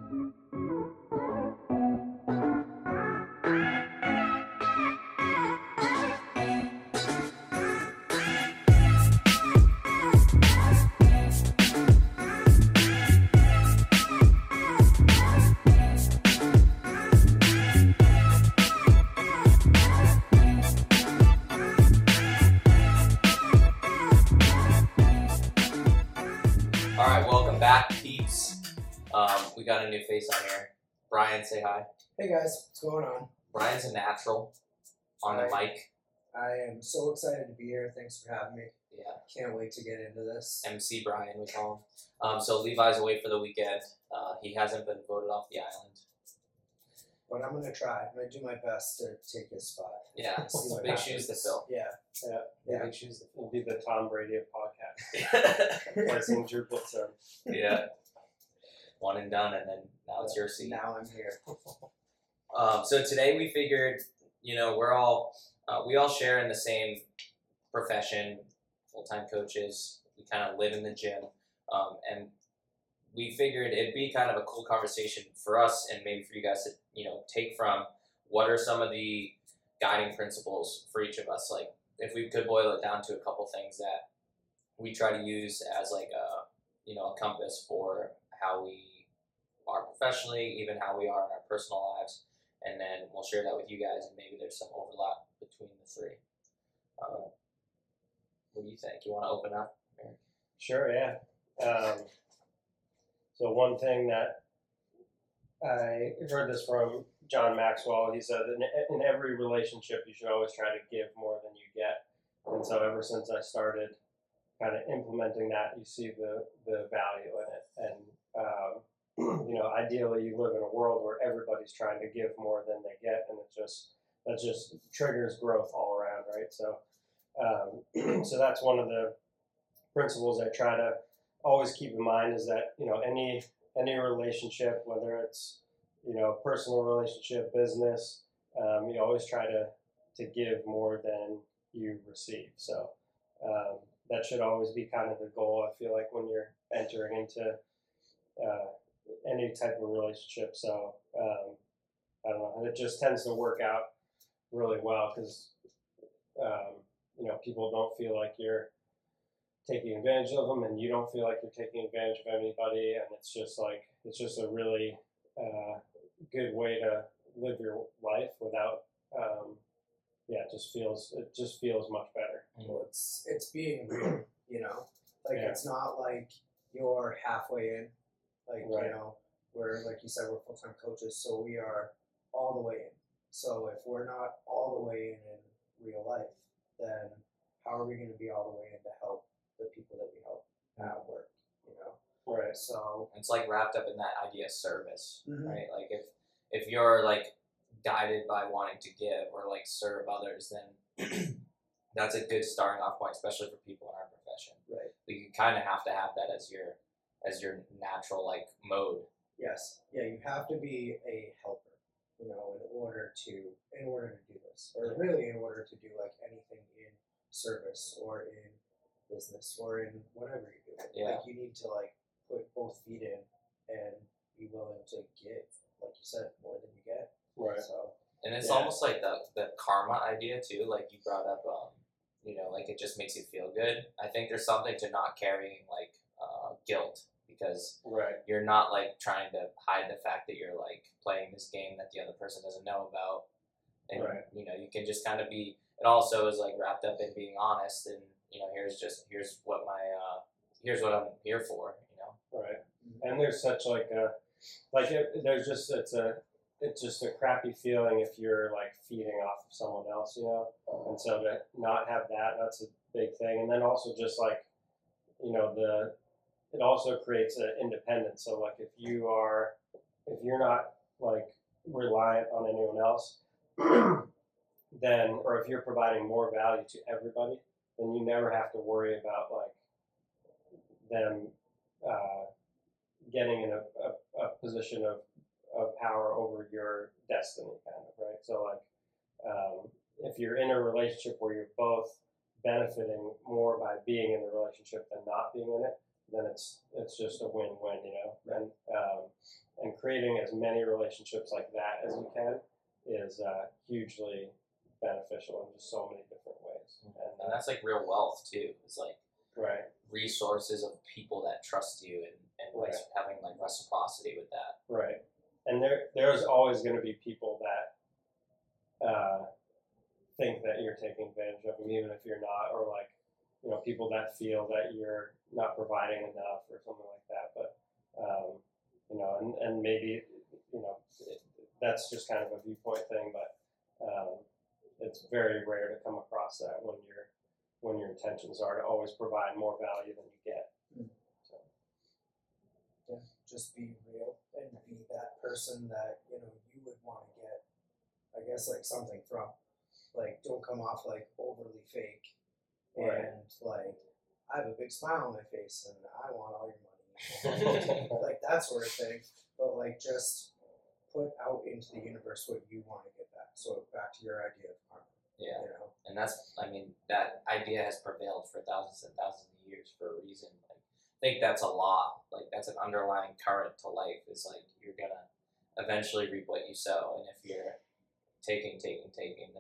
We got a new face on here. Brian, say hi. Hey guys, what's going on? Brian's a natural on the mic. I am so excited to be here. Thanks for having me. Yeah. Can't wait to get into this. MC Brian, we call him. So Levi's away for the weekend. He hasn't been voted off the island. But I'm going to try. I'm going to do my best to take his spot. Yeah, big shoes to fill. Yeah. Big shoes to fill. It'll be the Tom Brady of podcast. Pressing Drew Bledsoe. Yeah. One and done, and then now it's your seat. Now I'm here. So today we figured, we all share in the same profession, full-time coaches. We kind of live in the gym, and we figured it'd be kind of a cool conversation for us and maybe for you guys to, take from what are some of the guiding principles for each of us. Like if we could boil it down to a couple things that we try to use as like a compass for how we are professionally, even how we are in our personal lives, and then we'll share that with you guys, and maybe there's some overlap between the three. What do you think? You want to open up? Sure, yeah. So one thing that I heard this from John Maxwell, he said in every relationship you should always try to give more than you get. And so ever since I started kind of implementing that, you see the value in it. And ideally you live in a world where everybody's trying to give more than they get, and that just triggers growth all around, right? So so that's one of the principles I try to always keep in mind, is that any relationship, whether it's personal relationship, business, you always try to give more than you receive. So that should always be kind of the goal, I feel like, when you're entering into any type of relationship. So I don't know, and it just tends to work out really well because people don't feel like you're taking advantage of them, and you don't feel like you're taking advantage of anybody, and it's just a really good way to live your life without it just feels much better. Well, it's being real, It's not like you're halfway in, right. We're, like you said, we're full-time coaches, so we are all the way in. So if we're not all the way in real life, then how are we going to be all the way in to help the people that we help at work, Right. So it's like wrapped up in that idea of service, mm-hmm. right? Like if you're like guided by wanting to give or like serve others, then that's a good starting off point, especially for people in our profession. Right. You kind of have to have that as your natural like mode. Yes. Yeah, you have to be a helper, in order to do this, or really in order to do like anything in service or in business or in whatever you do. Yeah. Like you need to like put both feet in and be willing to give, like you said, more than you get. Right. So. And it's almost like the karma idea too, like you brought up, like it just makes you feel good. I think there's something to not carrying like guilt, because right. you're not like trying to hide the fact that you're like playing this game that the other person doesn't know about. And, right. You can just kind of be, it also is like wrapped up in being honest and, here's what I'm here for, Right. And there's such it's just a crappy feeling if you're like feeding off of someone else, and so to not have that's a big thing. And then also just like, it also creates an independence. So like if you're not like reliant on anyone else, then, or if you're providing more value to everybody, then you never have to worry about like them getting in a position of power over your destiny, kind of, right? So like if you're in a relationship where you're both benefiting more by being in the relationship than not being in it, then it's just a win-win, and creating as many relationships like that as you can is hugely beneficial in just so many different ways. And that's like real wealth too. It's like Right. resources of people that trust you and like Right. having like reciprocity with that. Right. And there's always going to be people that think that you're taking advantage of them, even if you're not, or like, people that feel that you're not providing enough or something like that. But, and maybe, that's just kind of a viewpoint thing, but it's very rare to come across that when your intentions are to always provide more value than you get. So. Yeah, just be real and be that person that you would want to get, I guess, like something from. Like, don't come off like overly fake, Right. and like I have a big smile on my face and I want all your money, like that sort of thing. But like, just put out into the universe what you want to get back. So back to your idea of karma. Yeah. And that idea has prevailed for thousands and thousands of years for a reason. Like, I think that's a law. Like, that's an underlying current to life. Is like you're gonna eventually reap what you sow, and if you're taking, then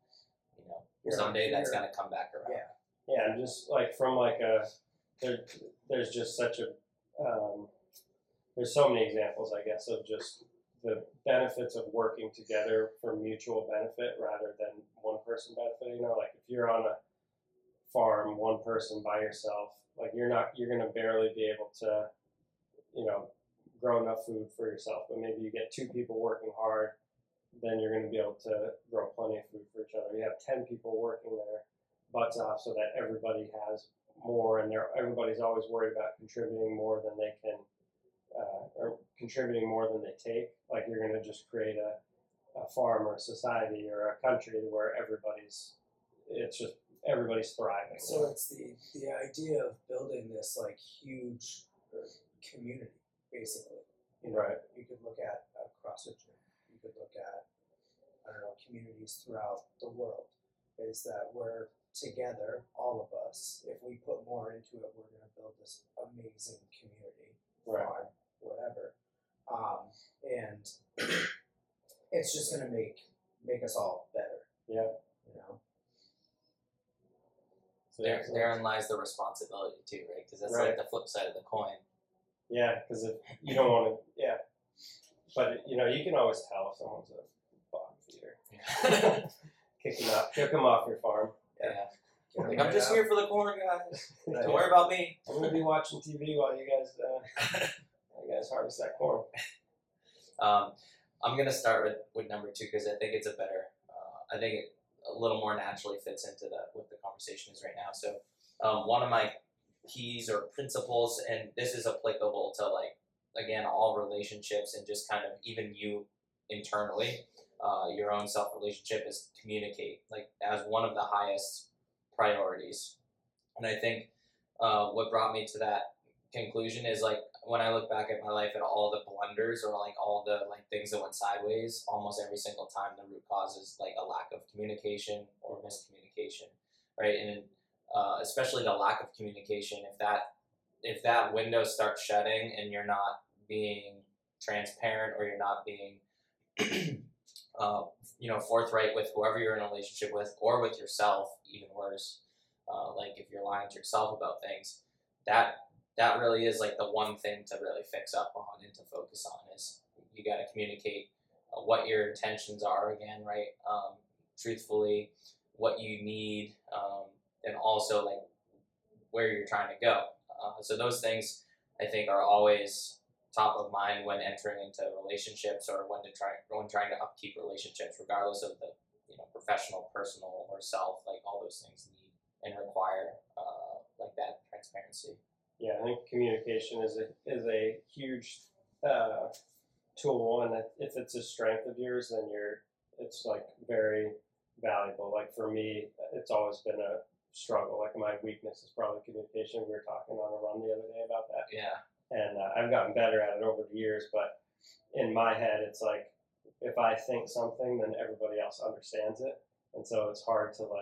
someday that's gonna come back around. Yeah. Yeah, and just like from like there's just such a there's so many examples, I guess, of just the benefits of working together for mutual benefit rather than one person benefiting. Like if you're on a farm, one person by yourself, like you're gonna barely be able to, grow enough food for yourself. But maybe you get 2 people working hard, then you're gonna be able to grow plenty of food for each other. You have 10 people working their butts off so that everybody has more, and everybody's always worried about contributing more than they can, or contributing more than they take. Like you're going to just create a farm or a society or a country where everybody's thriving. So it's the idea of building this like huge community, basically. Right. You could look at CrossFit gym. You could look at communities throughout the world. Is that we're together, all of us. If we put more into it, we're going to build this amazing community, Right. farm, whatever, and it's just going to make us all better. Yeah. So therein lies the responsibility too, right? Because that's Right. like the flip side of the coin. Yeah, because if you don't want to, yeah, but you can always tell if someone's a bottom feeder. Kick them off your farm. Yeah. Like, I'm just here for the corn, guys. Don't worry about me. I'm gonna be watching TV while you guys harvest that corn. I'm gonna start with number 2 because I think it's a better. I think it a little more naturally fits into what the conversation is right now. So, one of my keys or principles, and this is applicable to like again all relationships and just kind of even you internally, your own self relationship, is communicate like as one of the highest priorities. And I think what brought me to that conclusion is like when I look back at my life at all the blunders or like all the like things that went sideways, almost every single time the root cause is like a lack of communication or miscommunication, right? And especially the lack of communication, if that window starts shutting and you're not being transparent or you're not being forthright with whoever you're in a relationship with or with yourself, even worse, like if you're lying to yourself about things, that really is like the one thing to really fix up on and to focus on is you got to communicate what your intentions are again, right? Truthfully, what you need, and also like where you're trying to go. So those things I think are always top of mind when entering into relationships or when trying to upkeep relationships, regardless of the professional, personal, or self. Like all those things need and require like that transparency. Yeah, I think communication is a huge tool, and if it's a strength of yours, then it's like very valuable. Like for me, it's always been a struggle. Like my weakness is probably communication. We were talking on a run the other day about that. Yeah. And I've gotten better at it over the years, but in my head, it's like if I think something, then everybody else understands it, and so it's hard to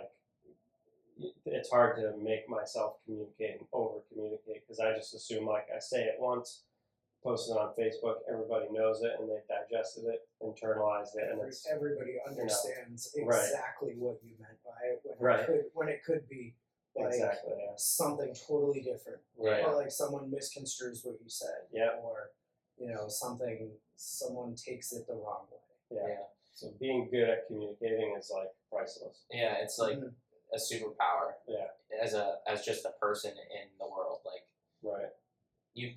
make myself communicate and over communicate because I just assume like I say it once, posted on Facebook, everybody knows it and they've digested it, internalized it, and it's Everybody understands Right. exactly what you meant by it Right. when it could be like exactly, yeah. something totally different. Right. Or like someone misconstrues what you said. Yeah. Or, someone takes it the wrong way. Yeah. Yeah. So being good at communicating is like priceless. Yeah, it's like Mhm. a superpower Yeah. as just a person in the world. Like Right. you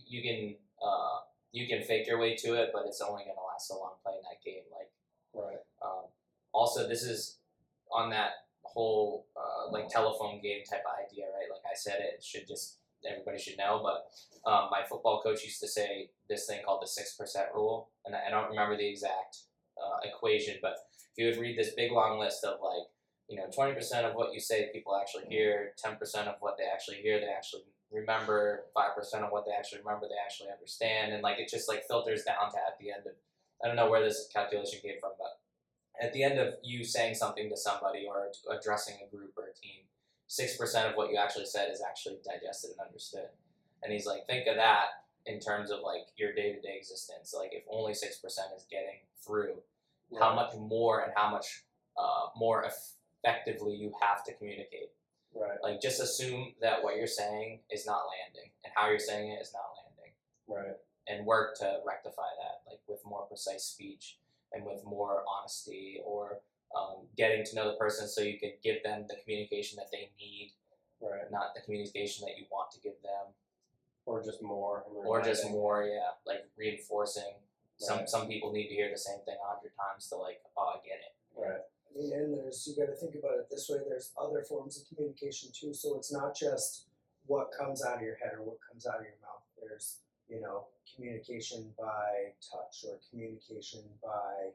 can fake your way to it, but it's only gonna last so long playing that game. Like Right. also, this is on that whole like telephone game type of idea, right? Like I said, it should just everybody should know. But my football coach used to say this thing called the 6% rule, and I don't remember the exact equation, but he would read this big long list of like 20% of what you say people actually hear, 10% of what they actually hear they actually remember, 5% of what they actually remember they actually understand, and like it just like filters down to at the end of I don't know where this calculation came from, but at the end of you saying something to somebody or addressing a group or a team, 6% of what you actually said is actually digested and understood. And he's like, think of that in terms of like your day-to-day existence. Like if only 6% is getting through, how much more and how much more effectively you have to communicate. Right. Like just assume that what you're saying is not landing and how you're saying it is not landing, Right. and work to rectify that, like with more precise speech and with more honesty, or getting to know the person so you can give them the communication that they need, Right. not the communication that you want to give them, Or just more. And or just reminding. more, yeah, like reinforcing. Right. Some people need to hear the same thing 100 times to like, oh, I get it. Right. I mean, and you got to think about it this way. There's other forms of communication too. So it's not just what comes out of your head or what comes out of your mouth. There's communication by touch or communication by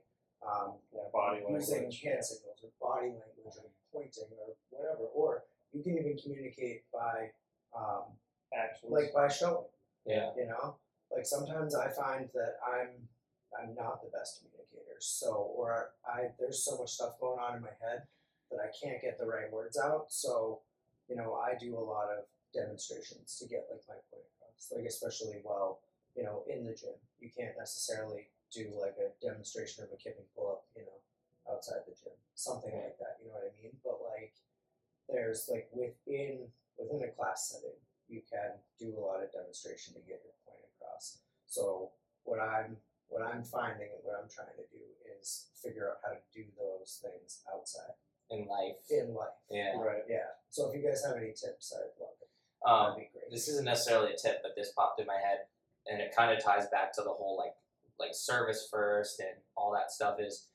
Body using language. hand signals or body language or pointing or whatever. Or you can even communicate by Actions. like by showing. Yeah. Like sometimes I find that I'm not the best communicator. So there's so much stuff going on in my head that I can't get the right words out. So I do a lot of demonstrations to get like my point across. Like especially in the gym, you can't necessarily do like a demonstration of a kip and pull up outside the gym, something like that. You know what I mean? But like there's like within a class setting, you can do a lot of demonstration to get your point across. So what I'm finding and what I'm trying to do is figure out how to do those things outside In life. in life. Yeah. Right. Yeah. So if you guys have any tips, I'd love it. Um, That'd be great. this isn't necessarily a tip, but this popped in my head, and it kind of ties back to the whole like service first and all that stuff. Is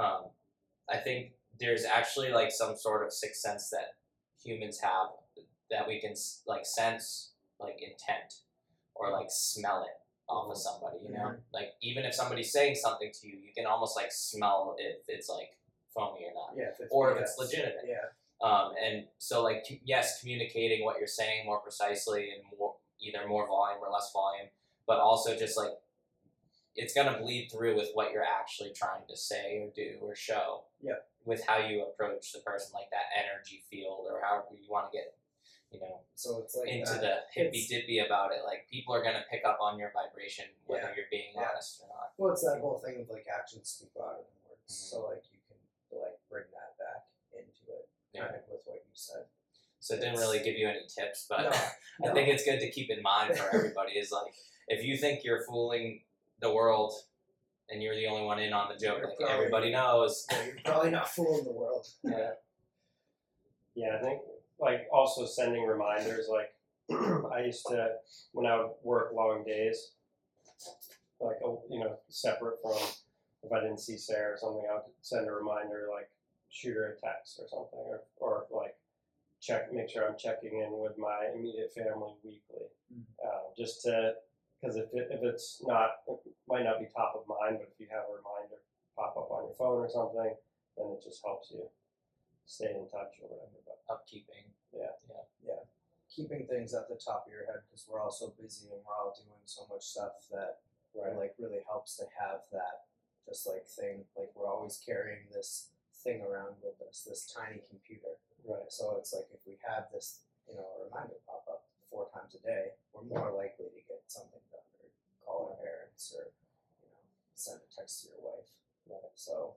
I think there's actually like some sort of sixth sense that humans have that we can like sense like intent or like smell it off of somebody. Like even if somebody's saying something to you, you can almost like smell if it's like phony or not, Yeah. or if it's legitimate. Yeah. And so like yes, communicating what you're saying more precisely and either more volume or less volume, but also just like it's gonna bleed through with what you're actually trying to say or do or show. Yeah. With how you approach the person, like that energy field or however you want to get, So it's like into that. the hippy dippy about it. Like people are gonna pick up on your vibration whether Yeah. you're being Yeah. honest or not. Well, it's that whole thing of like actions speak louder than words. Mhm. So like you can like bring that back into it, Yeah. kind of with what you said. So it didn't really give you any tips, but No, I no. think it's good to keep in mind for everybody is like if you think you're fooling the world and you're the only one in on the joke, You're like probably- everybody knows. Yeah, you're probably not fooling the world. Yeah. Yeah, I think like also sending reminders. Like I used to when I would work long days, like separate from if I didn't see Sarah or something, I would send a reminder, like shoot her a text or something, or like make sure I'm checking in with my immediate family weekly, just to because if it's not, it might not be top of mind, but if you have a reminder pop up on your phone or something, then it just helps you stay in touch or whatever. But Upkeeping. Keeping things at the top of your head because we're all so busy and we're all doing so much stuff that right, it like really helps to have that just like thing. Like we're always carrying this thing around with us, this tiny computer. right, So it's like if we have this, a reminder pop up 4 times a day, we're more likely to get something done or call our parents context to your wife. Right. So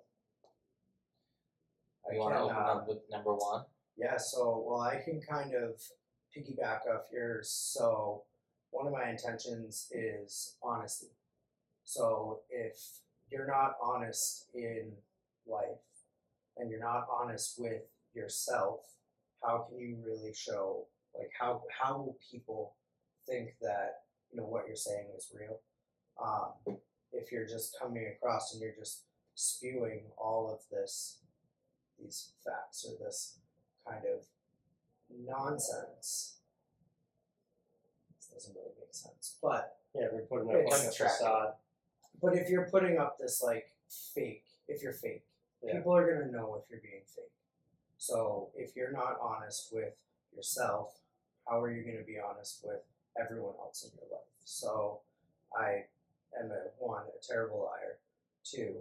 You want to open up with number one? Yeah, so, well, I can kind of piggyback off yours. So, one of my intentions is honesty. So, if you're not honest in life and you're not honest with yourself, how can you really show, like, how will people think that, what you're saying is real? If you're just coming across and you're just spewing all of these facts or this kind of nonsense. This doesn't really make sense. But Yeah, we're putting up like a facade. But if you're putting up this like fake, if you're fake, people are gonna know if you're being fake. So if you're not honest with yourself, how are you gonna be honest with everyone else in your life? So I am a terrible liar. Two,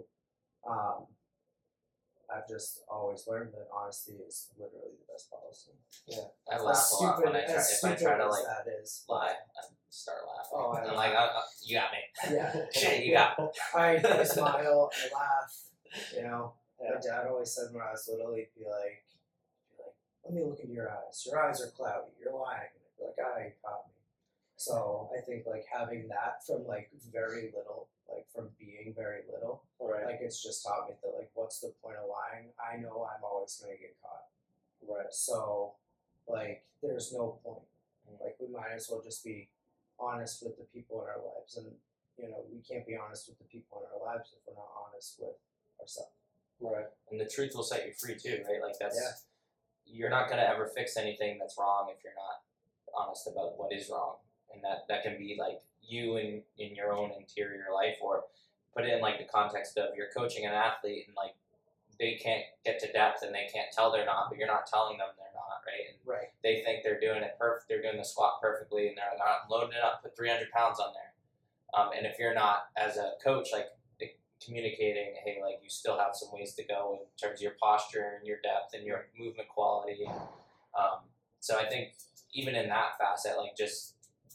I've just always learned that honesty is literally the best policy. Yeah, I laugh a lot when I try. If I try to like lie, I start laughing. Oh, I'm like, you got me. Yeah, Shit, you got me. I smile, I laugh. My dad always said when I was little, he'd be like, let me look into your eyes. Your eyes are cloudy. You're lying. And I'd be like, you caught me. So I think like having that from like very little, like from being very little, Right. like it's just taught me that like what's the point of lying? I know I'm always gonna get caught. Right. So like there's no point. Like we might as well just be honest with the people in our lives, and we can't be honest with the people in our lives if we're not honest with ourselves. Right. And the truth will set you free too, right? Like you're not gonna ever fix anything that's wrong if you're not honest about what is wrong. And that can be like you in your own interior life, or put it in like the context of you're coaching an athlete and like they can't get to depth and they can't tell they're not, but you're not telling them they're not, right? And they think they're doing it perfect, they're doing the squat perfectly, and they're like, I'm loading it up, put 300 pounds on there. And if you're not, as a coach, like communicating, hey, like you still have some ways to go in terms of your posture and your depth and your movement quality. So I think even in that facet, like just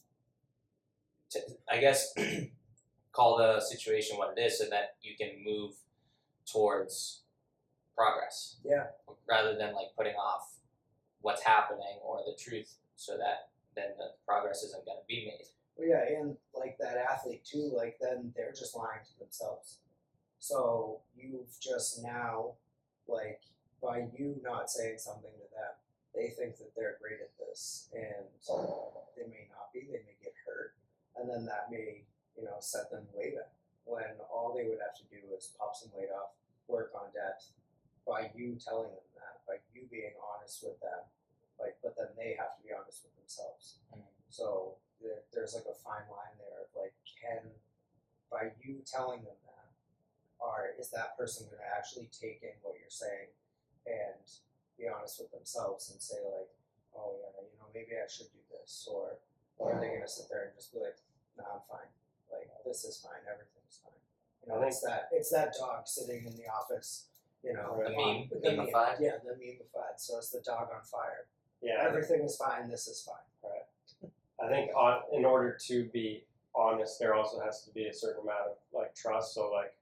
I guess call the situation what it is so that you can move towards progress. Yeah. Rather than like putting off what's happening or the truth, so that then the progress isn't going to be made. Well, yeah, and like that athlete too, like then they're just lying to themselves. So you've just now, like by you not saying something to them, they think that they're great at this, and they may not be. They may get hurt. And then that may, set them way back when all they would have to do is pop some weight off, work on depth. By you telling them that, by you being honest with them, but then they have to be honest with themselves. So there's like a fine line there of like, by you telling them that, is that person going to actually take in what you're saying and be honest with themselves and say like, oh yeah, maybe I should do this, or are they going to sit there and just be like, nah, I'm fine. Like this is fine. Everything's fine. It's that dog sitting in the office. The meme-ified? Yeah, the meme-ified. So it's the dog on fire. Yeah. Everything is fine. This is fine. Right. I think in order to be honest, there also has to be a certain amount of like trust. So like,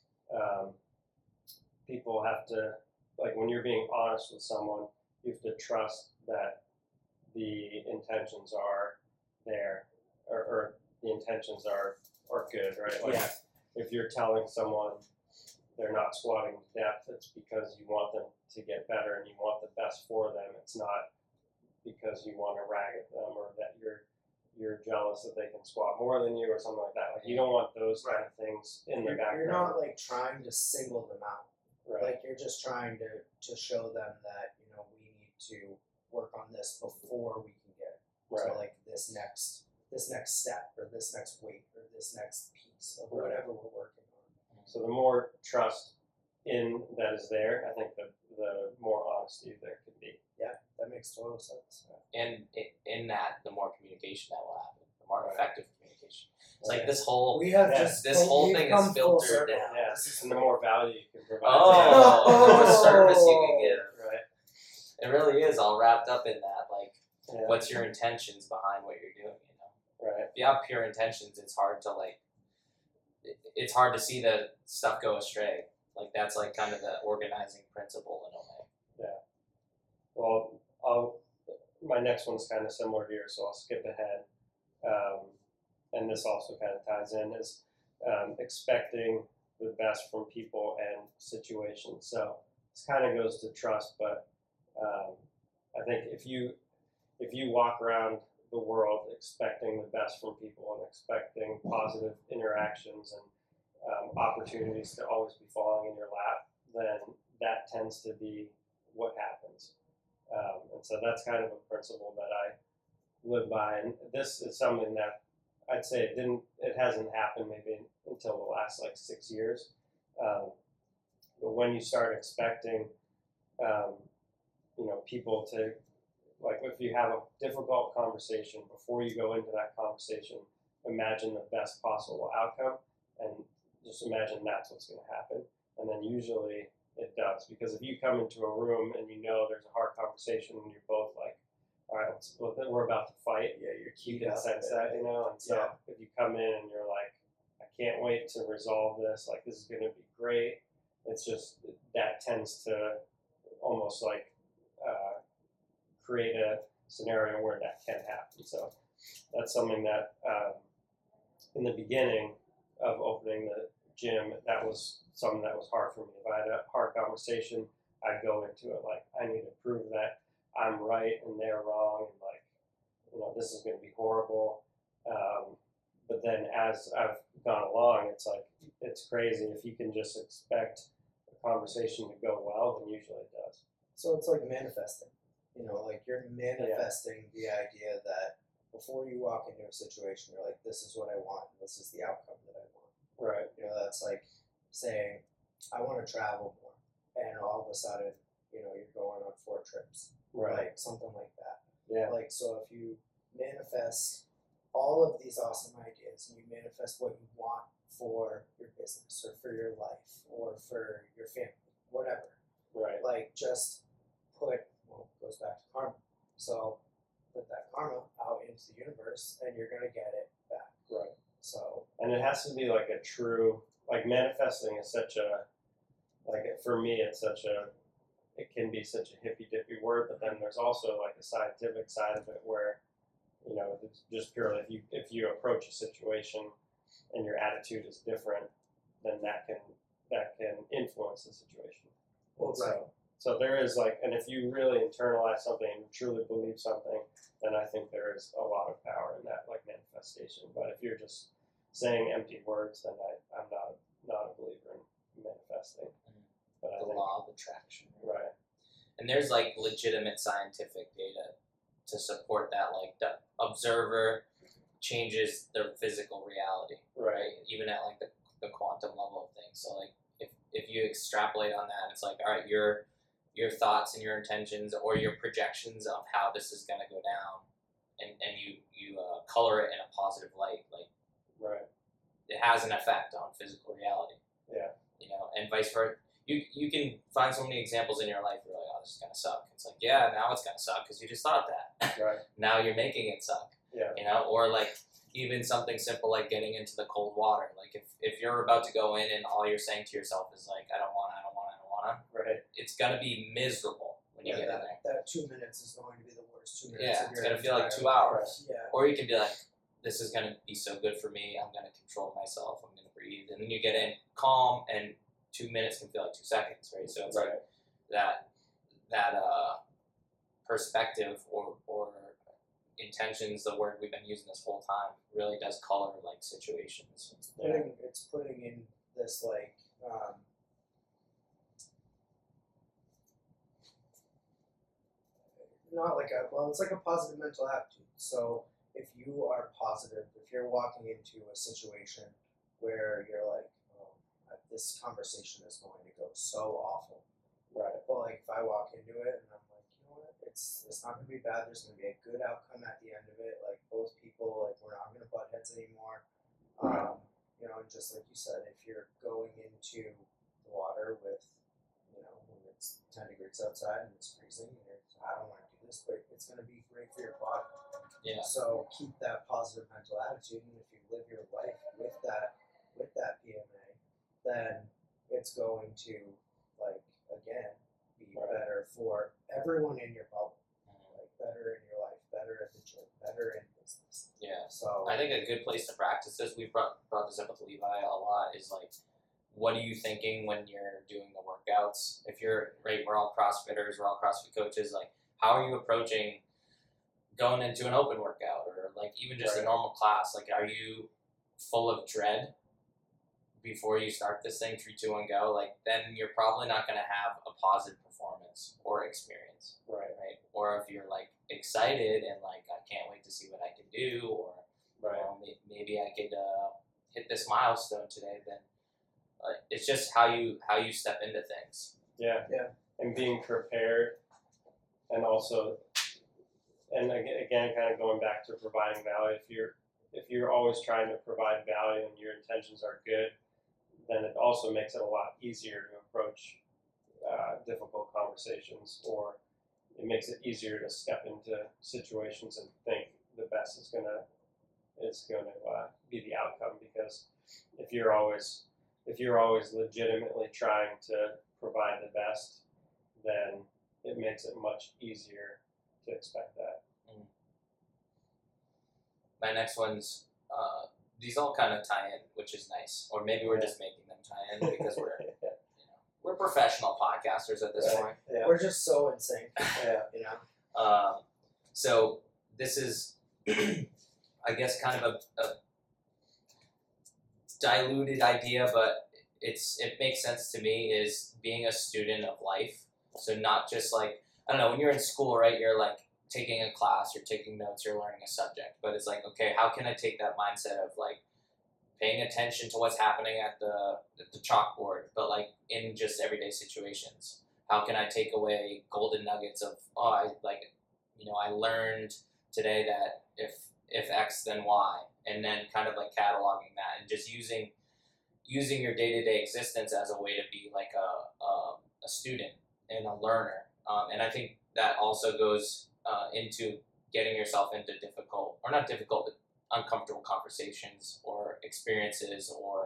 people have to, like when you're being honest with someone, you have to trust that the intentions are there, or the intentions are good, right? Like if you're telling someone they're not squatting to depth, it's because you want them to get better and you want the best for them. It's not because you want to rag at them or that you're jealous that they can squat more than you or something like that. Like you don't want those kind of things in the background. You're not like trying to single them out. Right. Like you're just trying to show them that we need to work on this before we can get to like this next step or this next weight or this next piece of whatever we're working on. So the more trust in that is there, I think the more honesty there could be. Yeah, that makes total sense. And in that, the more communication that will happen, the more effective communication. It's like this whole this whole thing is filtered down. Yeah, and the more value you can provide. The more service you can give. Right. It really is all wrapped up in that. Like, what's your intentions behind what you're doing? Right. If you have pure intentions, it's hard to like it's hard to see the stuff go astray. Like that's like kind of the organizing principle in a way. Well, my next one's kind of similar to yours, so I'll skip ahead. And this also kind of ties in is expecting the best from people and situations. So this kind of goes to trust, but I think if you walk around the world expecting the best from people and expecting positive interactions and opportunities to always be falling in your lap, then that tends to be what happens. And so that's kind of a principle that I live by. And this is something that I'd say it hasn't happened maybe until the last like 6 years. But when you start expecting, people to, like if you have a difficult conversation, before you go into that conversation, imagine the best possible outcome and just imagine that's what's going to happen. And then usually it does, because if you come into a room and you know there's a hard conversation and you're both like, all right, we're about to fight. Yeah, you can sense that, and so if you come in and you're like, I can't wait to resolve this, like this is going to be great. It's just that tends to almost like create a scenario where that can happen. So that's something that in the beginning of opening the gym, that was something that was hard for me. If I had a hard conversation, I'd go into it like, I need to prove that I'm right and they're wrong, and like, this is going to be horrible. But then as I've gone along, it's like, it's crazy. If you can just expect a conversation to go well, then usually it does. So it's like manifesting. Like you're manifesting the idea that before you walk into a situation, you're like, this is what I want. This is the outcome that I want. Right. That's like saying, I want to travel more. And all of a sudden, you're going on 4 trips. Right. Like something like that. Yeah. Like, so if you manifest all of these awesome ideas and you manifest what you want for your business or for your life or for your family, whatever. Right. Like just goes back to karma. So put that karma out into the universe and you're going to get it back. Right. So. And it has to be like a true, like manifesting is such a, like for me, it's such a, it can be such a hippy-dippy word, but then there's also like a scientific side of it where, it's just purely if you approach a situation and your attitude is different, then that can influence the situation. Well, right. So there is like, and if you really internalize something and truly believe something, then I think there is a lot of power in that, like manifestation. But if you're just saying empty words, then I'm not a believer in manifesting. But The law of attraction. Right. And there's like legitimate scientific data to support that. Like the observer changes their physical reality. Right. Even at like the quantum level of things. So like if you extrapolate on that, it's like, all right, your thoughts and your intentions or your projections of how this is going to go down, and you color it in a positive light, like right, it has an effect on physical reality. Yeah. And vice versa. You can find so many examples in your life where you're like, oh, this is going to suck. It's like, yeah, now it's going to suck because you just thought that. Right. Now you're making it suck. Yeah. Or like even something simple like getting into the cold water. Like if you're about to go in and all you're saying to yourself is like, I don't want to, right, it's going to be miserable when you get in there. That 2 minutes is going to be the worst 2 minutes. Yeah, of it's your going to feel like 2 entire hours. life. Yeah. Or you can be like, this is going to be so good for me. I'm going to control myself. I'm going to breathe. And then you get in calm, and 2 minutes can feel like 2 seconds, right? So it's like that perspective or intentions, the word we've been using this whole time, really does color like situations. It's putting in this like it's like a positive mental attitude. So if you are positive, if you're walking into a situation where you're like, this conversation is going to go so awful. right, But like if I walk into it and I'm like, what? It's not going to be bad. There's going to be a good outcome at the end of it. Like both people, like we're not going to butt heads anymore. And just like you said, if you're going into the water with, when it's 10 degrees outside and it's freezing, and I don't want to do this, but it's going to be great for your body. Yeah. So keep that positive mental attitude, and if you live your life with with that PMA, then it's going to, like, again, be Right. better for everyone in your bubble. Like, better in your life, better at the gym, better in business. Yeah. So I think a good place to practice this, we've brought this up with Levi a lot, is like, what are you thinking when you're doing the workouts? If you're, right, we're all CrossFitters, we're all CrossFit coaches, like, how are you approaching going into an open workout or like even just a Right. normal class? Like, are you full of dread before you start this thing, 3, 2, 1, go? Like, then you're probably not going to have a positive performance or experience, Right. right? Or if you're like excited and like, I can't wait to see what I can do, or Right. maybe I could hit this milestone today, then it's just how you step into things. Yeah. Yeah. And being prepared, and also, and again, kind of going back to providing value. If you're always trying to provide value and your intentions are good, then it also makes it a lot easier to approach difficult conversations, or it makes it easier to step into situations and think the best is going to be the outcome. Because if you're always legitimately trying to provide the best, then it makes it much easier to expect that. My next one's these all kind of tie in, which is nice. Or maybe we're just making them tie in because we're professional podcasters at this Right. point. Yeah. we're just so in sync, Yeah. you know. So this is, I guess, kind of a diluted idea, but it makes sense to me, is being a student of life. So not just like, I don't know, when you're in school, right, you're like taking a class, you're taking notes, you're learning a subject, but it's like, okay, how can I take that mindset of like paying attention to what's happening at the chalkboard, but like in just everyday situations? How can I take away golden nuggets of, I learned today that if X then Y, and then kind of like cataloging that and just using your day-to-day existence as a way to be like a student and a learner. And I think that also goes into getting yourself into difficult, or not difficult, but uncomfortable conversations or experiences, or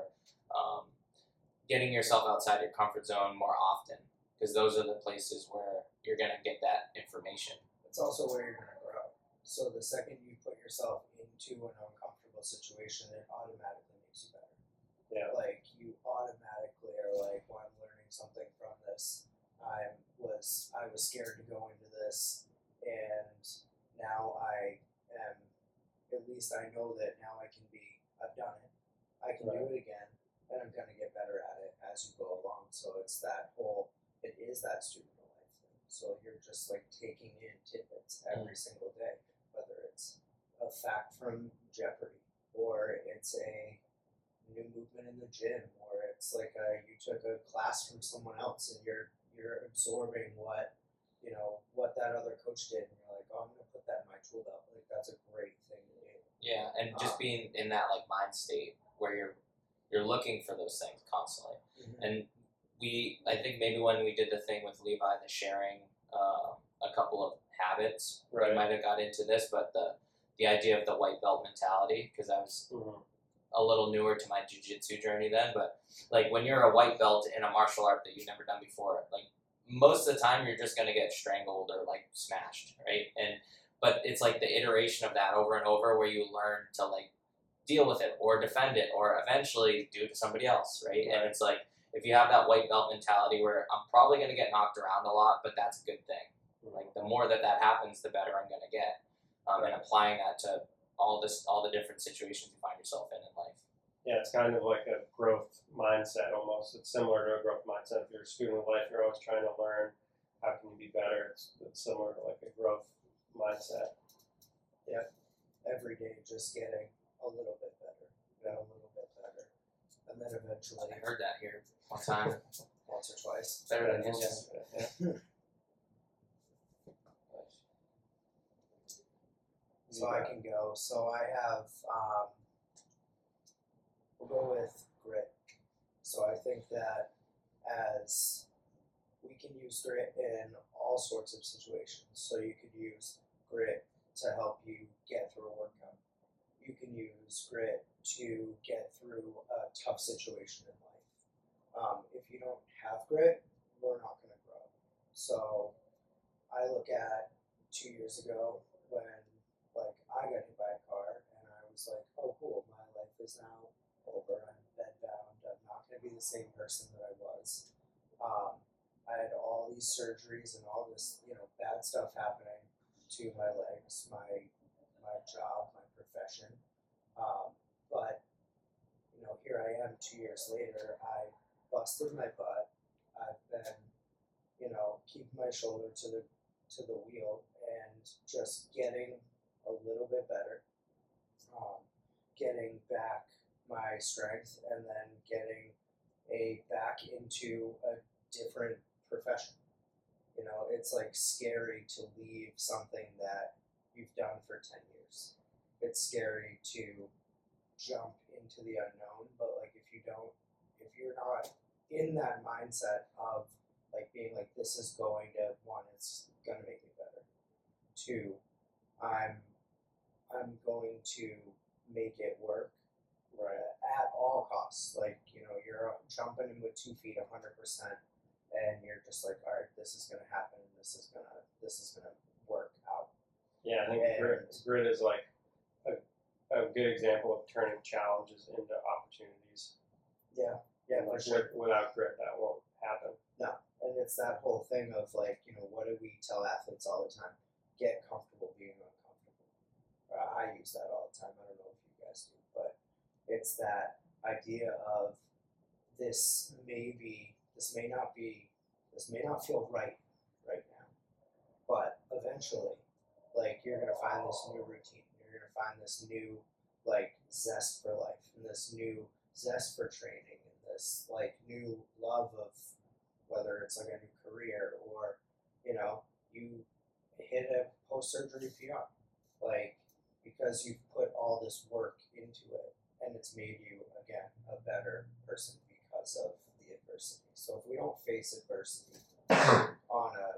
getting yourself outside your comfort zone more often, because those are the places where you're going to get that information. It's also where you're going to grow. So the second you put yourself into an uncomfortable situation, it automatically makes you better. Yeah. Like, you automatically are like, well, I'm learning something from this. I was scared to go into this, and now I am, at least I know that now I've done it. I can do it again, and I'm going to get better at it as you go along. So it is that student of life thing. So you're just like taking in tidbits every single day, whether it's a fact from Jeopardy, or it's a new movement in the gym, or it's like you took a class from someone else and you're absorbing what that other coach did, and you're like, oh, I'm gonna put that in my tool belt. Like, that's a great thing to do. Yeah, and just being in that like mind state where you're looking for those things constantly. And I think maybe when we did the thing with Levi, the sharing a couple of habits, Right. we might have got into this, but the idea of the white belt mentality, because I was a little newer to my jiu-jitsu journey then, but like when you're a white belt in a martial art that you've never done before, like most of the time you're just going to get strangled or like smashed, right? But it's like the iteration of that over and over, where you learn to like deal with it or defend it or eventually do it to somebody else, right? And it's like, if you have that white belt mentality where I'm probably going to get knocked around a lot, but that's a good thing. Like, the more that happens, the better I'm going to get. And applying that to all the different situations you find yourself in life. Yeah, it's kind of like a growth mindset almost. It's similar to a growth mindset. If you're a student of life, you're always trying to learn. How can you be better? It's similar to like a growth mindset. Every day, just getting a little bit better, a little bit better, and then eventually, I heard that here one time. once or twice. Better than yesterday. Yeah. So I can go. So I have, we'll go with grit. So I think that as we can use grit in all sorts of situations. So you could use grit to help you get through a workout. you can use grit to get through a tough situation in life. If you don't have grit, we're not going to grow. So I look at 2 years ago when like I got hit by a car and I was like, oh cool, my life is now over. I'm bedbound. I'm not going to be the same person that I was. I had all these surgeries and all this, bad stuff happening to my legs, my job, my profession. But here I am 2 years later. I busted my butt. I've been, keeping my shoulder to the wheel and just getting a little bit better, getting back my strength, and then getting back into a different profession. It's like scary to leave something that you've done for 10 years. It's scary to jump into the unknown, but like if you're not in that mindset of like being like, this is going to, one, it's gonna make me better. Two, I'm going to make it work at all costs. Like, you're jumping in with 2 feet 100%, and you're just like, all right, this is gonna happen, and this is gonna work out. Yeah, I think grit is like a good example of turning challenges into opportunities. Yeah, And for like sure. without grit, that won't happen. No, and it's that whole thing of like, what do we tell athletes all the time? Get comfortable being uncomfortable. I use that all the time. I don't know if you guys do, but it's that idea of this may not feel right now, but eventually, like, you're gonna find this new routine. You're gonna find this new like zest for life, and this new zest for training, and this like new love of whether it's like a new career or you hit a post-surgery PR, like, because you've put all this work into it, and it's made you again a better person because of the adversity. So if we don't face adversity on a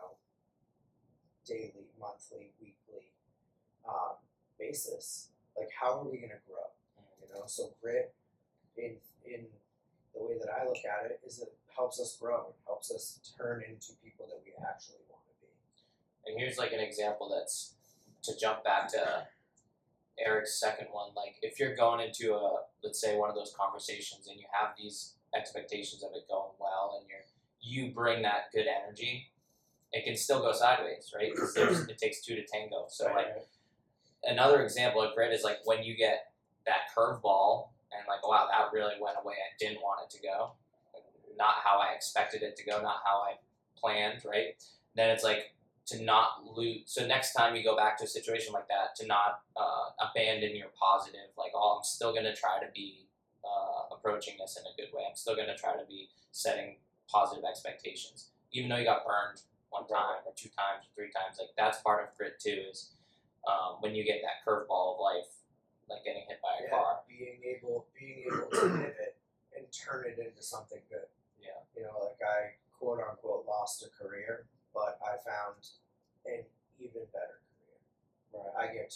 daily, monthly, weekly basis, like, how are we going to grow? So grit, in the way that I look at it, is it helps us grow. It helps us turn into people that we actually want to be. And here's like an example that's to jump back to Eric's second one. Like, if you're going into let's say one of those conversations and you have these expectations of it going well, and you bring that good energy, it can still go sideways, right? Because it takes two to tango. So like another example of grit is like when you get that curveball and like, wow, that really went away. I didn't want it to go, not how I expected it to go, not how I planned, right? Then it's like to not lose. So next time you go back to a situation like that, to not abandon your positive. Like, oh, I'm still gonna try to be approaching this in a good way. I'm still gonna try to be setting positive expectations, even though you got burned one time or 2 times or 3 times. Like, that's part of grit too. Is when you get that curveball of life, like getting hit by a car. Being able to pivot and turn it into something good. Yeah. Like, I quote unquote lost a career, but I found an even better career. Right. I get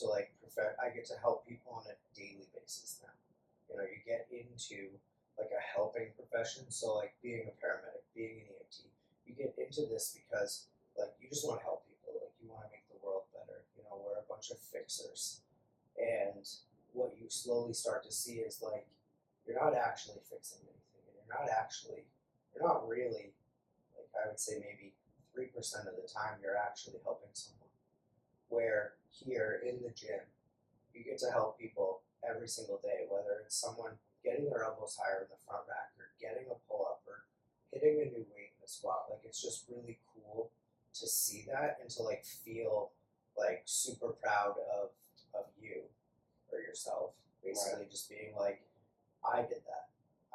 to help people on a daily basis now. You get into like a helping profession. So like being a paramedic, being an EMT, you get into this because like you just want to help people. Like, you want to make the world better. We're a bunch of fixers, and what you slowly start to see is like you're not actually fixing anything, and you're not really, like, I would say maybe 3% of the time you're actually helping someone. Where here in the gym, you get to help people every single day, whether it's someone getting their elbows higher in the front rack, or getting a pull-up, or hitting a new weight in a squat. Like, it's just really cool to see that and to like feel like super proud of you or yourself, basically. Right. Just being like, I did that.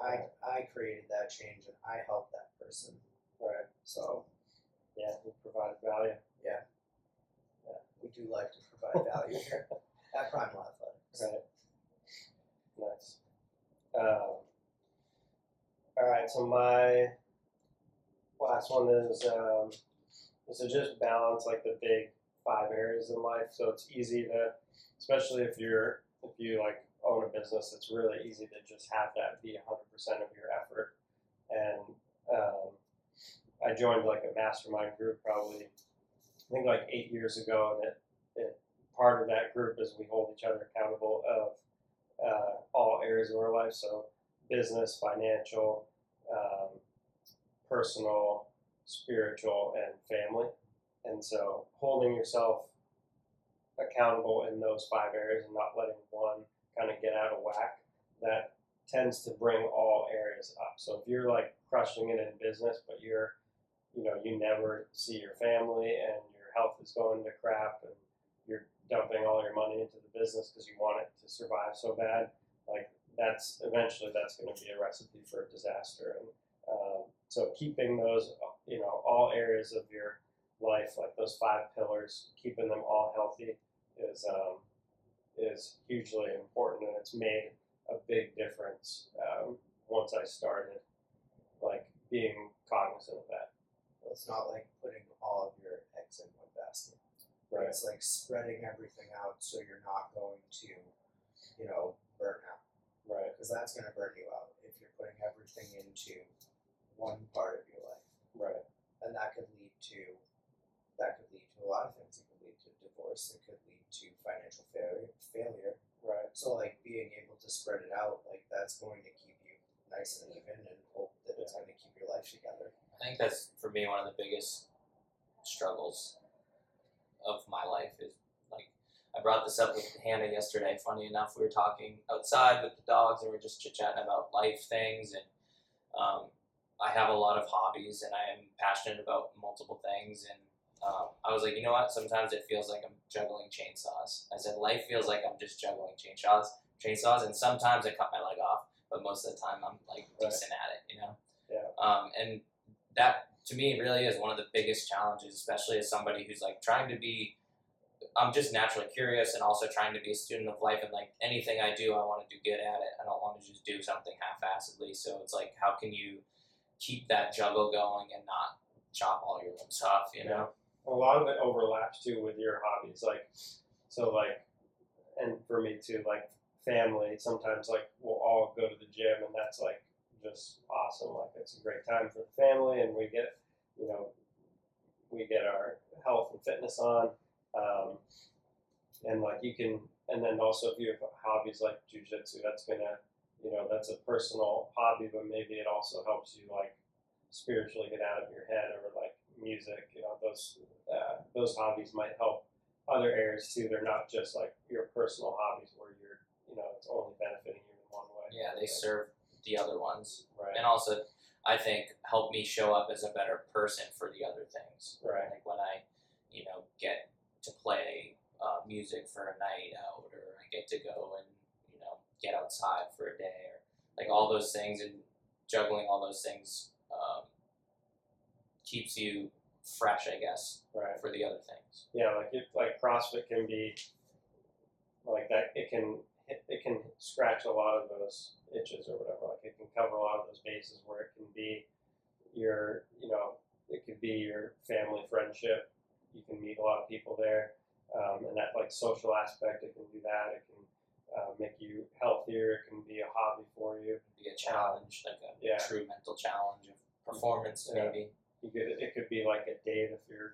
I created that change, and I helped that person. Right. So Yeah, we provide value. yeah, we do like to provide value here at Primal Athletics. Right. Nice. All right. So my last one is to just balance like the big 5 areas in life. So it's easy to, especially if you're if you like own a business, it's really easy to just have that be 100% of your effort. And I joined like a mastermind group probably, I think like 8 years ago, and it part of that group is we hold each other accountable of all areas of our life, so business, financial, personal, spiritual, and family. And so holding yourself accountable in those 5 areas and not letting one kind of get out of whack, that tends to bring all areas up. So if you're like crushing it in business, but you never see your family and your health is going to crap and you're dumping all your money into the business because you want it to survive so bad, like that's going to be a recipe for disaster. And so keeping those, all areas of your life, like those 5 pillars, keeping them all healthy is hugely important, and it's made a big difference once I started like being cognizant of that. It's not like putting all of your eggs in one basket. Right. It's like spreading everything out so you're not going to, burn out. Right. Because that's going to burn you out if you're putting everything into one part of your life. Right. And that could lead to a lot of things. It could lead to divorce. It could lead to financial failure. Right. So like being able to spread it out, like that's going to keep you nice and even, and hope that it's going to keep your life together. I think that's for me one of the biggest struggles of my life is like I brought this up with Hannah yesterday. Funny enough, we were talking outside with the dogs and we were just chit chatting about life things, and I have a lot of hobbies and I am passionate about multiple things, and I was like, you know what? Sometimes it feels like I'm juggling chainsaws. I said life feels like I'm just juggling chainsaws, and sometimes I cut my leg off, but most of the time I'm like decent at it, Yeah. And that to me really is one of the biggest challenges, especially as somebody who's like trying to be. I'm just naturally curious and also trying to be a student of life, and like anything I do, I want to do good at it. I don't want to just do something half-assedly. So it's like, how can you keep that juggle going and not chop all your limbs off? A lot of it overlaps too with your hobbies, and for me too, like family. Sometimes like we'll all go to the gym, and that's like just awesome. Like it's a great time for the family, and we get our health and fitness on. And like you can, and then also if you have hobbies like jujitsu, that's that's a personal hobby, but maybe it also helps you like spiritually get out of your head, or like music. Those hobbies might help other areas too. They're not just like your personal hobbies where it's only benefiting you in one way. Yeah, they serve the other ones, Right. and also I think help me show up as a better person for the other things. Right. Like when I, get to play music for a night out, or I get to go and get outside for a day, or like all those things, and juggling all those things keeps you fresh, I guess, Right. for the other things. Yeah, like CrossFit can be like that. It can scratch a lot of those itches or whatever. Like it can cover a lot of those bases where it can be it could be your family friendship. You can meet a lot of people there, and that like social aspect. It can do that. It can make you healthier. It can be a hobby for you. It could be a challenge, like a Yeah. true mental challenge of performance, Yeah. maybe. It could be like a date if you're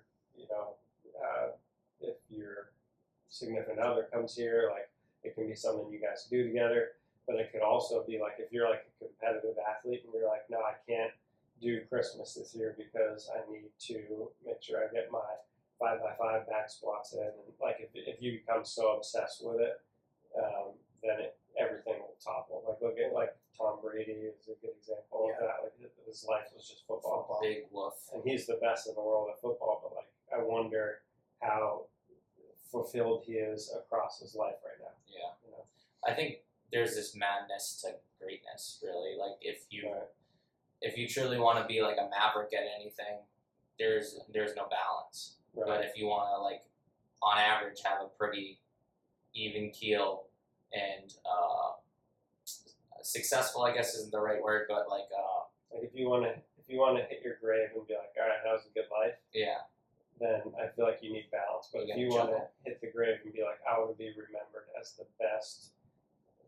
if your significant other comes here. Like it can be something you guys do together. But it could also be like if you're like a competitive athlete and you're like, no, I can't do Christmas this year because I need to make sure I get my 5x5 back squats in. And like if you become so obsessed with it, then everything will topple. Like look at like Tom Brady is a good example of that. Like his life was just football. Big woof. And he's the best in the world at football. But like I wonder how fulfilled he is across his life right now. Yeah. I think there's this madness to greatness, really. Like if you truly want to be like a maverick at anything, there's no balance. Right. But if you want to, like, on average, have a pretty even keel and successful, I guess isn't the right word, but like if you want to hit your grave and be like, all right, that was a good life. Yeah. Then I feel like you need balance. But if you want to hit the grave and be like, I want to be remembered as the best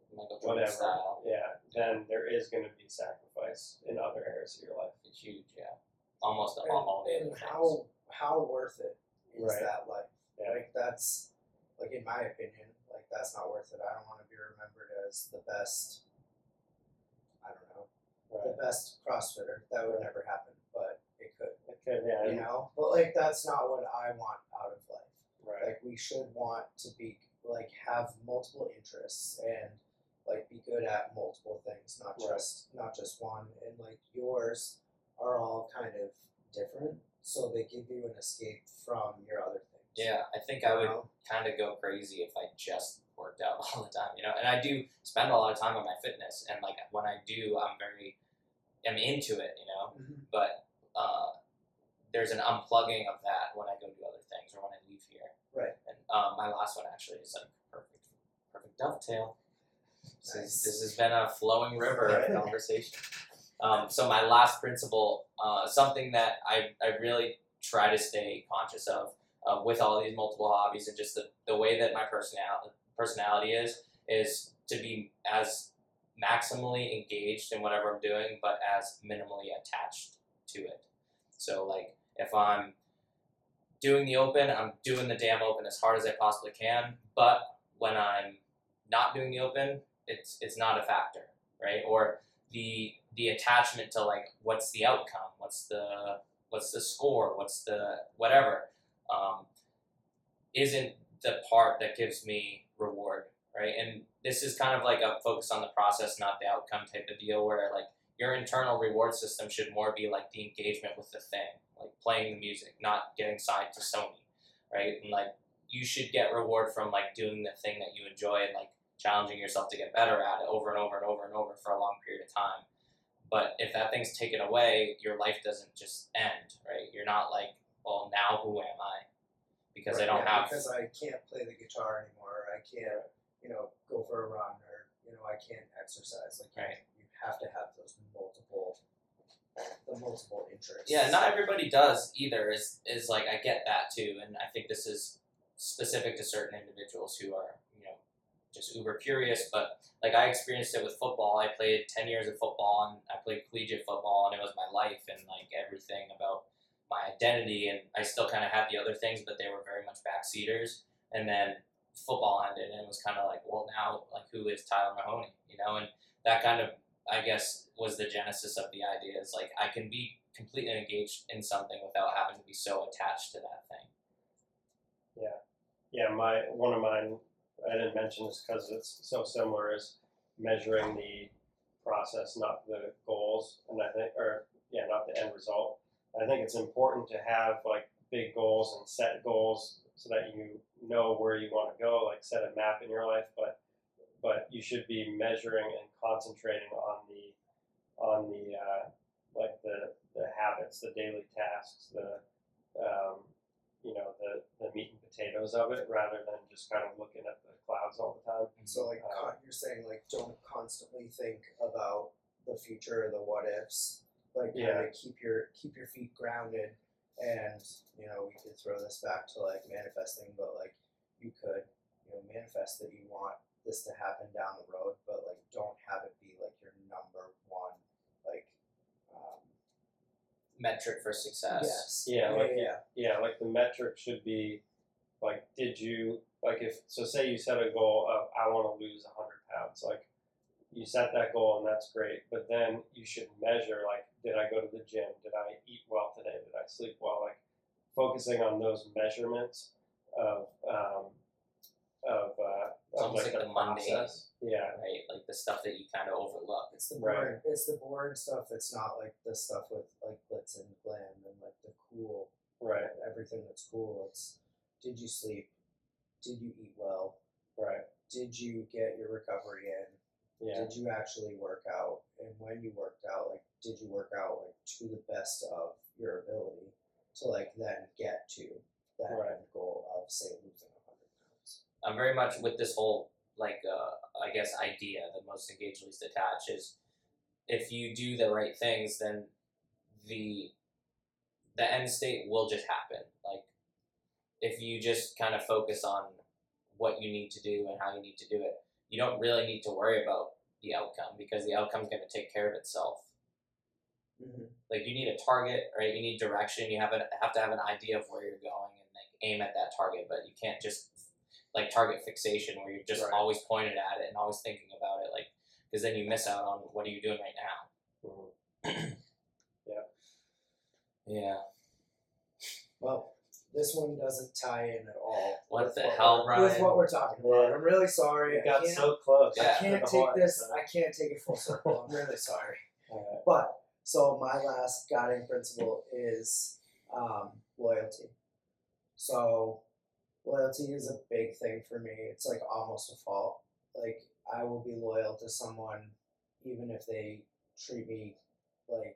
Michael Jordan whatever, style. then there is going to be sacrifice in other areas of your life. It's huge, yeah. Almost And, all the and other things. how worth it is Right. that life? Yeah. Like that's like in my opinion, like that's not worth it. I don't want to be remembered as the best. I don't know, Right. the best CrossFitter. That would Right. never happen, but it could. Okay, yeah, You know, but like that's not what I want out of life. right. Like we should want to be like have multiple interests and like be good at multiple things, not Right. just one. And like yours are all kind of different, so they give you an escape from your other things. Yeah, I think You I would know? kind of go crazy if I just worked out all the time, and I do spend a lot of time on my fitness, and like when I do, I'm into it, Mhm. but there's an unplugging of that when I go do other things or when I leave here. Right. And my last one actually is like perfect dovetail. Nice. This has been a flowing river Right. of conversation. So my last principle, something that I really try to stay conscious of with all these multiple hobbies and just the way that my personality is to be as maximally engaged in whatever I'm doing, but as minimally attached to it. So like if I'm doing the open, I'm doing the damn open as hard as I possibly can. But when I'm not doing the open, it's not a factor, right? Or the attachment to like what's the outcome, what's the score, what's the whatever, isn't the part that gives me reward, right? And this is kind of like a focus on the process, not the outcome type of deal, where like your internal reward system should more be like the engagement with the thing, like playing the music, not getting signed to Sony, right? And like you should get reward from like doing the thing that you enjoy and like challenging yourself to get better at it over and over and over and over for a long period of time. But if that thing's taken away, your life doesn't just end, right? You're not like, well, now who am I? Because I Right, don't yeah, have. because I can't play the guitar anymore. Or I can't, go for a run, or I can't exercise. Like Right. you have to have those multiple interests. Yeah, not everybody does either. Is like I get that too, and I think this is specific to certain individuals who are just uber curious. But like I experienced it with football. I played 10 years of football, and I played collegiate football, and it was my life and like everything about my identity. And I still kind of had the other things, but they were very much backseaters. And then football ended, and it was kind of like, well, now like who is Tyler Mahoney? And that kind of I guess was the genesis of the idea. Is like I can be completely engaged in something without having to be so attached to that thing. Yeah, one of mine, I didn't mention this because it's so similar, is measuring the process, not the goals, and not the end result. I think it's important to have like big goals and set goals so that you know where you want to go, like set a map in your life, but you should be measuring and concentrating on the like the habits, the daily tasks, the meat and potatoes of it, rather than just kind of looking at the clouds all the time. So like you're saying, like don't constantly think about the future or the what ifs. Like kind of keep your feet grounded, and we could throw this back to like manifesting, but like you could manifest that you want this to happen down the road, but like don't have it be like your number one like Metric for success. Yes. Like the metric should be like, did you say you set a goal of I want to lose 100 pounds, like you set that goal and that's great, but then you should measure like, did I go to the gym? Did I eat well today? Did I sleep well? Like focusing on those measurements of almost like like the mundane. process. Yeah. Right, like the stuff that you kind of overlook. It's the boring. It's the boring stuff. It's not like the stuff with like glitz and glam and like the cool. Right. Everything that's cool. It's did you sleep? Did you eat well? Right. Did you get your recovery in? Yeah. Did you actually work out? And when you worked out, like did you work out like to the best of your ability to like then get to that end goal of say losing 100 pounds? I'm very much with this whole like I guess idea that most engaged least attached is if you do the right things, then the end state will just happen. Like if you just kind of focus on what you need to do and how you need to do it, you don't really need to worry about the outcome because the outcome's going to take care of itself. Mm-hmm. Like you need a target, right? You need direction. You have to have an idea of where you're going and like aim at that target. But you can't just like target fixation where you're just Right. always pointed at it and always thinking about it, like because then you miss out on what are you doing right now. Mhm. Yeah. Well, this one doesn't tie in at all. What with the what hell, we're- Brian? With what we're talking about. Yeah. I'm really sorry. We I got can't, so close. Yeah. I can't The whole take this. episode. I can't take it full circle. I'm really sorry. Alright. But so my last guiding principle is loyalty. So loyalty is a big thing for me. It's like almost a fault. Like I will be loyal to someone even if they treat me like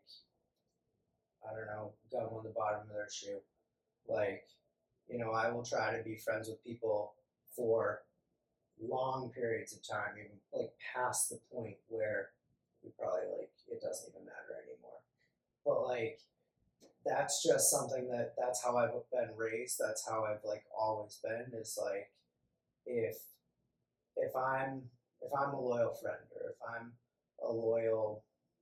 I don't know, gum on the bottom of their shoe. Like, you know, I will try to be friends with people for long periods of time, even like past the point where we probably like it doesn't even matter anymore. But like that's just something that's how I've been raised. That's how I've like always been. Is like if I'm a loyal friend or if I'm a loyal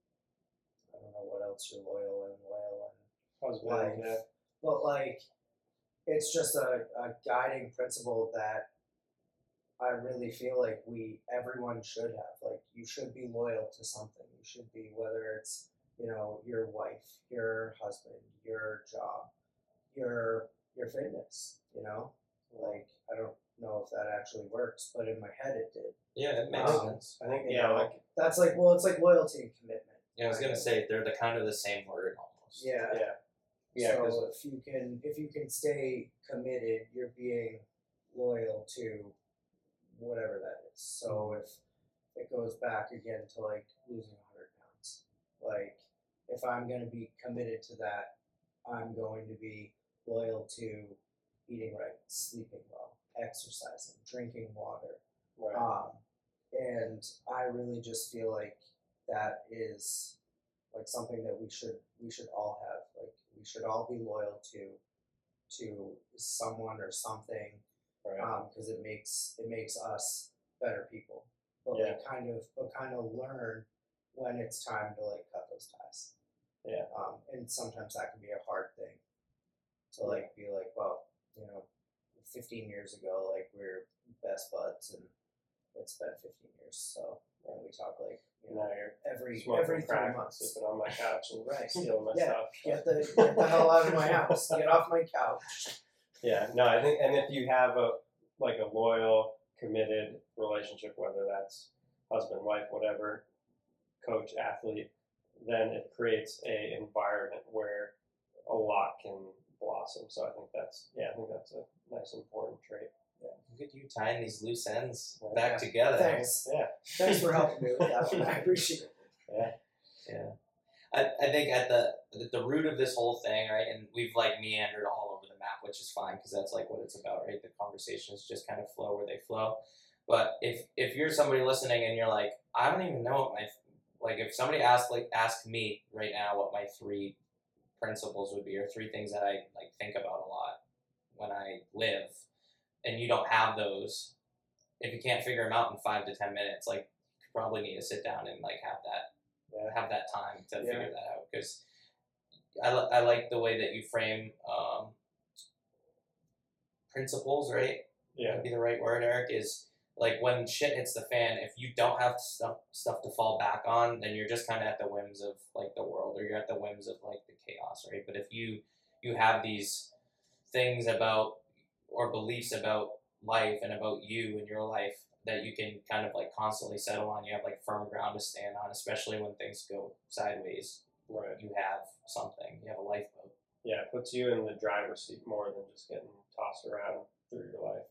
I don't know what else you're loyal and Husband, life. yeah. But like it's just a guiding principle that I really feel like everyone should have. Like you should be loyal to something. You should be whether it's, you know, your wife, your husband, your job, your fitness, you know? Like I don't know if that actually works, but in my head it did. Yeah, it makes Wow. sense. I think You yeah, know? like That's like it's like loyalty and commitment. Yeah, I was gonna say they're the kind of the same word almost. Yeah. yeah, because So if you can stay committed, you're being loyal to whatever that is. So if it goes back again to like losing 100 pounds, like if I'm going to be committed to that, I'm going to be loyal to eating right, sleeping well, exercising, drinking water. right. And I really just feel like that is like something that we should all have. Like we should all be loyal to someone or something, Right. because it makes us better people. But Yeah. like kind of learn when it's time to like cut those ties. Yeah. And sometimes that can be a hard thing. To like be like, well, you know, 15 years ago, like we're best buds, and it's been 15 years. So when we talk like, you know, Now you're every smoking 3 crack, months. sleeping on my couch and Right. stealing my Yeah. stuff. Get the hell out of my house. Get off my couch. Yeah, no, I think, and if you have a loyal, committed relationship, whether that's husband, wife, whatever, coach, athlete, then it creates a environment where a lot can blossom. So I think that's a nice important trait. Look at you tying these loose ends Yeah. back together. Thanks. Yeah, Thanks for helping me with that one. I appreciate it. Yeah. I think at the root of this whole thing, right, and we've like meandered all over the map, which is fine because that's like what it's about, right? The conversations just kind of flow where they flow. But if you're somebody listening and you're like, I don't even know what if somebody asked me right now what my 3 principles would be, or 3 things that I like think about a lot when I live, and you don't have those, if you can't figure them out in 5 to 10 minutes, like you probably need to sit down and like have that time to figure that out, because I like the way that you frame principles, right? yeah, That'd be the right word, Eric, is like when shit hits the fan, if you don't have stuff to fall back on, then you're just kind of at the whims of like the world, or you're at the whims of like the chaos, right? But if you have these things about or beliefs about life and about you and your life that you can kind of like constantly settle on, you have like firm ground to stand on, especially when things go sideways. right. You have something. You have a lifeboat. Yeah, it puts you in the driver's seat more than just getting tossed around through your life.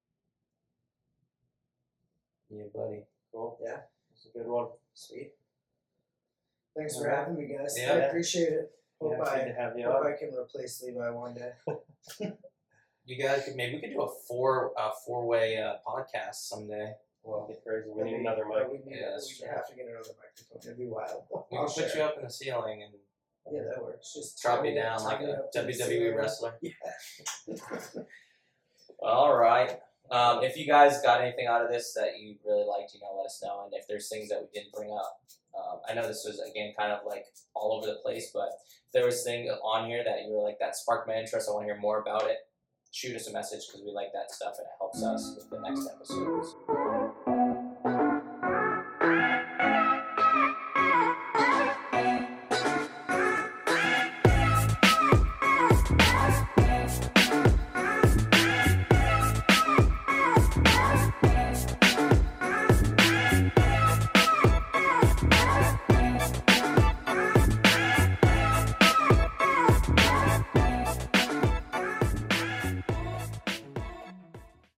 Yeah, buddy. Cool. Yeah. It's a good one. Sweet. Thanks for Alright. having me, guys. Yeah. I appreciate it. Hope Yeah, it's good to have you hope on. I can replace Levi one day. You guys we could do a four-way podcast someday. Well, it'd be crazy. We need another mic. We Yeah, that's we true. have to get another microphone. It'd be wild. We can put you up in the ceiling and Yeah, that works. Just drop tie you me- down tie like me a up to the WWE ceiling. wrestler. Yeah. All right. If you guys got anything out of this that you really liked, let us know. And if there's things that we didn't bring up, I know this was again kind of like all over the place, but if there was thing on here that you were like that sparked my interest, I want to hear more about it. Shoot us a message because we like that stuff and it helps us with the next episodes.